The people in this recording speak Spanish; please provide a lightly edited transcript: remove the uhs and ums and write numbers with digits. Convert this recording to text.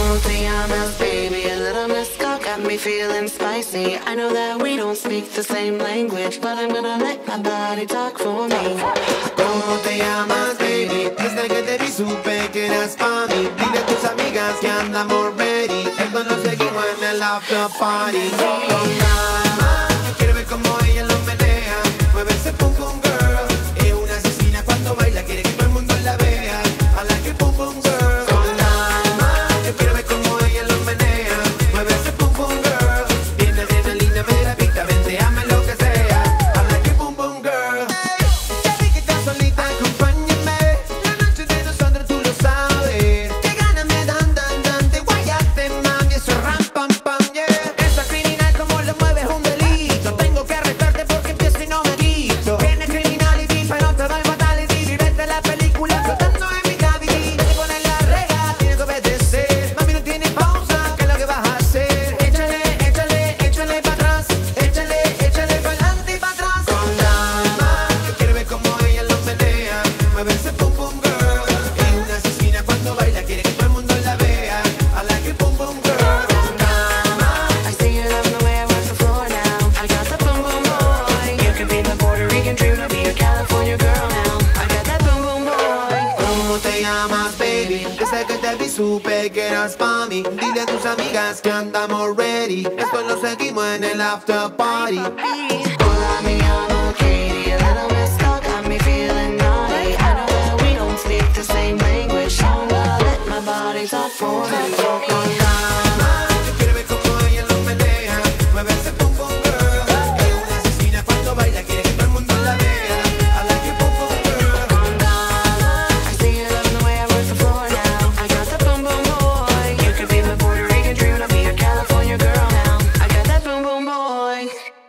te llamas, baby? A little mezcal got me feeling spicy. I know that we don't speak the same language, but I'm gonna let my body talk for me. ¿Cómo te llamas, baby? Desde que te vi supe que eras pa' mí. Dile a tus amigas que andamos ready. Esto nos seguimos en el after party. Con calma, quiero ver cómo ella lo menea. Mueve ese pum pum girl. Es una asesina cuando baila, quiere que todo el mundo la vea. I like it pum pum girl. Con calma, yo quiero ver cómo ella lo menea. Mueve ese pum pum girl. Viene linda, me la pista, vente, hazme lo que sea. I like it pum pum girl. Ya vi que estás solita, acompáñame. La noche de nosotros tú lo sabes. Qué ganas me dan de guayarte, mami. Eso es ram pam pam, yeah. Esa criminal como lo mueves es un delito. Tengo que arrestarte porque empiezo y no me quito. Tienes criminality, pero te doy fatality. Vivete la película flotando en mi cavity. Te pones la regla, tienes que obedecer. Mami, no tienes pausa, ¿qué es lo que vas a hacer? Échale pa' atrás. Échale pa' adelante y pa' atrás. Con calma, yo quiero ver cómo ella lo menea. Mueve ese pum pum girl. Es una asesina cuando baila, quiere que todo el mundo la vea. I like it pum pum girl. Con calma. I see you loving the way I work the floor now. I got the boom boom boy. You can be my Puerto Rican dream, I'll be your California girl now. I got that boom boom boy. ¿Cómo te llamas, baby? Desde que te vi supe que eras pa' mí. Dile a tus amigas que andamos ready. Después lo seguimos en el after party. Hola, me llamo Katie. A little mezcal got me feeling naughty. I know that we don't speak the same language, so I'm gonna let my body talk for me. Con calma, yo quiero ver cómo ella lo menea. Mueve ese pum pum girl. Es una asesina cuando baila, quiere que todo el mundo la vea. I like it pum pum girl. Con calma. I see you loving the way I work the floor now. I got the boom boom boy. You can be my Puerto Rican dream, I'll be your California girl now. I got that boom boom boy.